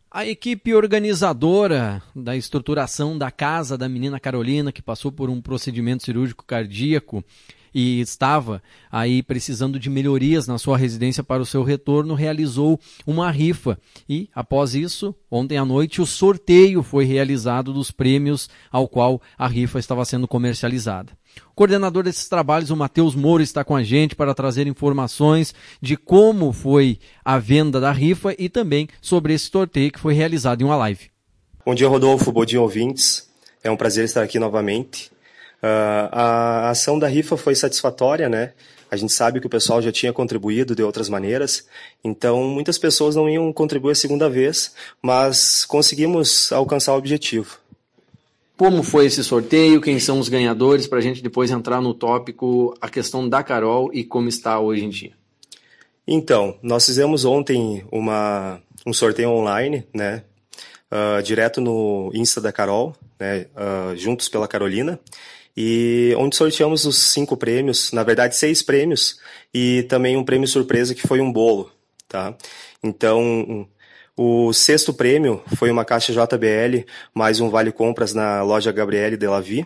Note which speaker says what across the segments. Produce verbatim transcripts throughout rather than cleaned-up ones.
Speaker 1: A equipe organizadora da estruturação da casa da menina Carolina, que passou por um procedimento cirúrgico cardíaco e estava aí precisando de melhorias na sua residência para o seu retorno, realizou uma rifa. E, após isso, ontem à noite, o sorteio foi realizado dos prêmios ao qual a rifa estava sendo comercializada. O coordenador desses trabalhos, o Matheus Moura, está com a gente para trazer informações de como foi a venda da rifa e também sobre esse sorteio que foi realizado em uma live.
Speaker 2: Bom dia, Rodolfo. Bom dia, ouvintes. É um prazer estar aqui novamente. Uh, a ação da rifa foi satisfatória, né? A gente sabe que o pessoal já tinha contribuído de outras maneiras, então muitas pessoas não iam contribuir a segunda vez, mas conseguimos alcançar o objetivo.
Speaker 1: Como foi esse sorteio? Quem são os ganhadores? Para a gente depois entrar no tópico, a questão da Carol e como está hoje em dia.
Speaker 2: Então, nós fizemos ontem uma, um sorteio online, né? Uh, direto no Insta da Carol, né? Uh, Juntos pela Carolina. E onde sorteamos os cinco prêmios, na verdade seis prêmios, e também um prêmio surpresa que foi um bolo, tá? Então, o sexto prêmio foi uma caixa J B L, mais um vale compras na loja Gabriele Delavi.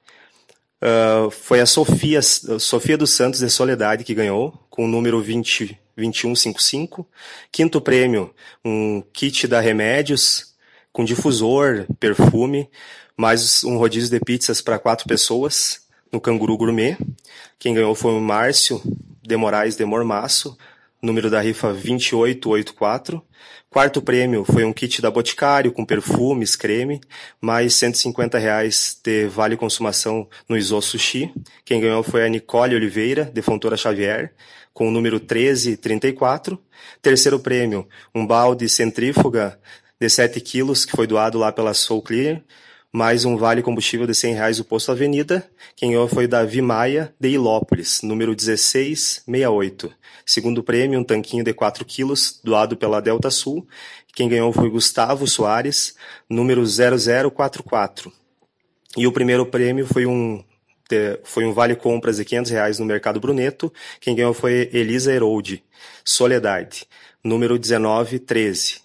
Speaker 2: Uh, foi a Sofia, Sofia dos Santos de Soledade que ganhou, com o número vinte, vinte e um cinquenta e cinco. Quinto prêmio, um kit da Remédios, com difusor, perfume, mais um rodízio de pizzas para quatro pessoas, no Canguru Gourmet. Quem ganhou foi o Márcio de Moraes de Mormaço, número da rifa vinte e oito oitenta e quatro. Quarto prêmio foi um kit da Boticário, com perfumes, creme, mais cento e cinquenta reais de vale consumação no Iso Sushi. Quem ganhou foi a Nicole Oliveira, de Fontoura Xavier, com o número treze trinta e quatro. Terceiro prêmio, um balde centrífuga de sete quilos, que foi doado lá pela Soul Clear, mais um vale combustível de cem reais do Posto Avenida. Quem ganhou foi Davi Maia, de Ilópolis, número dezesseis sessenta e oito. Segundo prêmio, um tanquinho de quatro quilos, doado pela Delta Sul. Quem ganhou foi Gustavo Soares, número zero zero quatro quatro. E o primeiro prêmio foi um, de, foi um vale compras de quinhentos reais no Mercado Bruneto. Quem ganhou foi Elisa Heroldi, Soledade, número dezenove treze.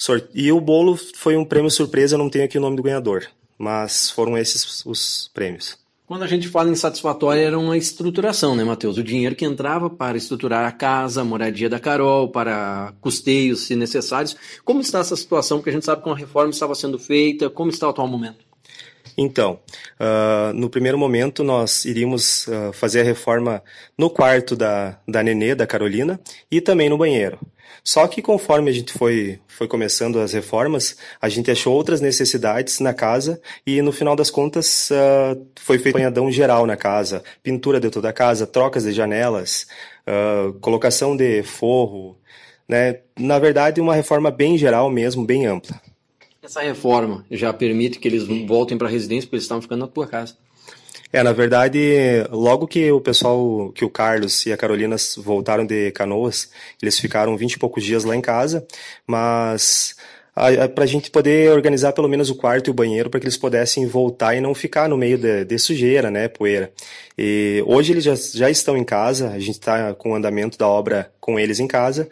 Speaker 2: E o bolo foi um prêmio surpresa, eu não tenho aqui o nome do ganhador. Mas foram esses os prêmios.
Speaker 1: Quando a gente fala em satisfatória, era uma estruturação, né, Matheus? O dinheiro que entrava para estruturar a casa, a moradia da Carol, para custeios, se necessários. Como está essa situação? Porque a gente sabe que uma reforma estava sendo feita. Como está o atual momento?
Speaker 2: Então, uh, no primeiro momento, nós iríamos uh, fazer a reforma no quarto da, da Nenê, da Carolina, e também no banheiro. Só que conforme a gente foi, foi começando as reformas, a gente achou outras necessidades na casa e no final das contas uh, foi feito um apanhadão geral na casa, pintura de toda a casa, trocas de janelas, uh, colocação de forro, né? Na verdade, uma reforma bem geral mesmo, bem ampla.
Speaker 1: Essa reforma já permite que eles voltem para a residência porque eles estavam ficando na tua casa?
Speaker 2: É, na verdade, logo que o pessoal, que o Carlos e a Carolina voltaram de Canoas, eles ficaram vinte e poucos dias lá em casa, mas para a gente poder organizar pelo menos o quarto e o banheiro para que eles pudessem voltar e não ficar no meio de, de sujeira, né, poeira. E hoje eles já, já estão em casa, a gente está com o andamento da obra com eles em casa,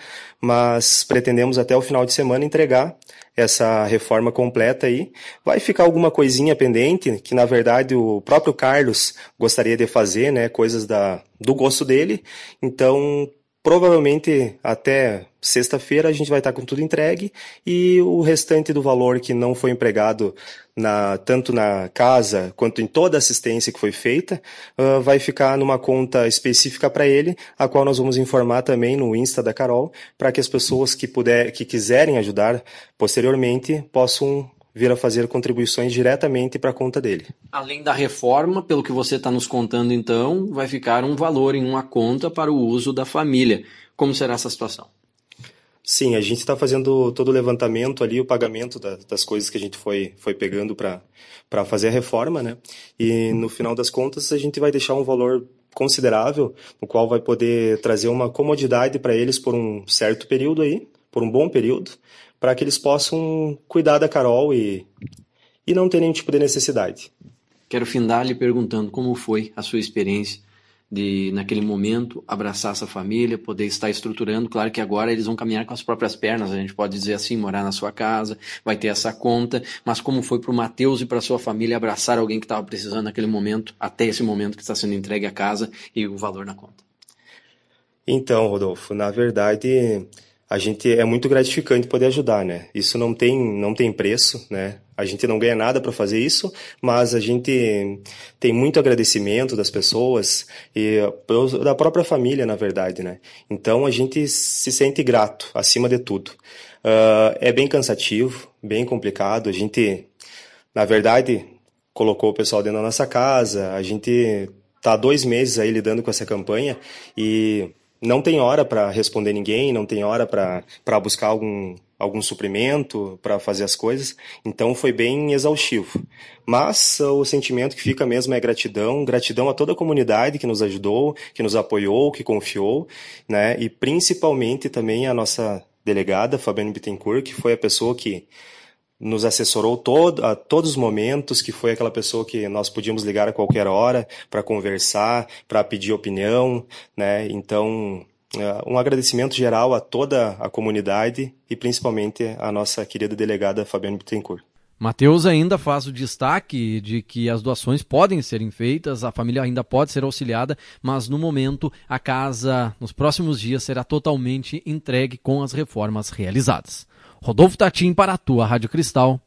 Speaker 2: mas pretendemos até o final de semana entregar essa reforma completa aí. Vai ficar alguma coisinha pendente, que na verdade o próprio Carlos gostaria de fazer, né, coisas da, do gosto dele, então provavelmente até sexta-feira a gente vai estar com tudo entregue e o restante do valor que não foi empregado na, tanto na casa quanto em toda a assistência que foi feita uh, vai ficar numa conta específica para ele, a qual nós vamos informar também no Insta da Carol, para que as pessoas que, puder, que quiserem ajudar posteriormente possam vir a fazer contribuições diretamente para a conta dele.
Speaker 1: Além da reforma, pelo que você está nos contando então, vai ficar um valor em uma conta para o uso da família. Como será essa situação?
Speaker 2: Sim, a gente está fazendo todo o levantamento ali, o pagamento da, das coisas que a gente foi, foi pegando para para fazer a reforma, né? E no final das contas a gente vai deixar um valor considerável, no qual vai poder trazer uma comodidade para eles por um certo período aí, por um bom período, para que eles possam cuidar da Carol e, e não ter nenhum tipo de necessidade.
Speaker 1: Quero findar lhe perguntando como foi a sua experiência de, naquele momento, abraçar essa família, poder estar estruturando. Claro que agora eles vão caminhar com as próprias pernas, a gente pode dizer assim, morar na sua casa, vai ter essa conta, mas como foi para o Matheus e para sua família abraçar alguém que estava precisando naquele momento, até esse momento que está sendo entregue a casa e o valor na conta?
Speaker 2: Então, Rodolfo, na verdade, a gente é muito gratificante poder ajudar, né? Isso não tem, não tem preço, né? A gente não ganha nada para fazer isso, mas a gente tem muito agradecimento das pessoas e da própria família, na verdade, né? Então a gente se sente grato, acima de tudo. Uh, é bem cansativo, bem complicado. A gente, na verdade, colocou o pessoal dentro da nossa casa. A gente tá há dois meses aí lidando com essa campanha e não tem hora para responder ninguém, não tem hora para para buscar algum, algum suprimento, para fazer as coisas. Então foi bem exaustivo. Mas o sentimento que fica mesmo é gratidão, gratidão a toda a comunidade que nos ajudou, que nos apoiou, que confiou, né? E principalmente também a nossa delegada, Fabiane Bittencourt, que foi a pessoa que nos assessorou todo, a todos os momentos, que foi aquela pessoa que nós podíamos ligar a qualquer hora para conversar, para pedir opinião, né? Então, um agradecimento geral a toda a comunidade e principalmente a nossa querida delegada Fabiane Bittencourt.
Speaker 1: Matheus ainda faz o destaque de que as doações podem serem feitas, a família ainda pode ser auxiliada, mas no momento a casa, nos próximos dias, será totalmente entregue com as reformas realizadas. Rodolfo Tatim para a tua Rádio Cristal.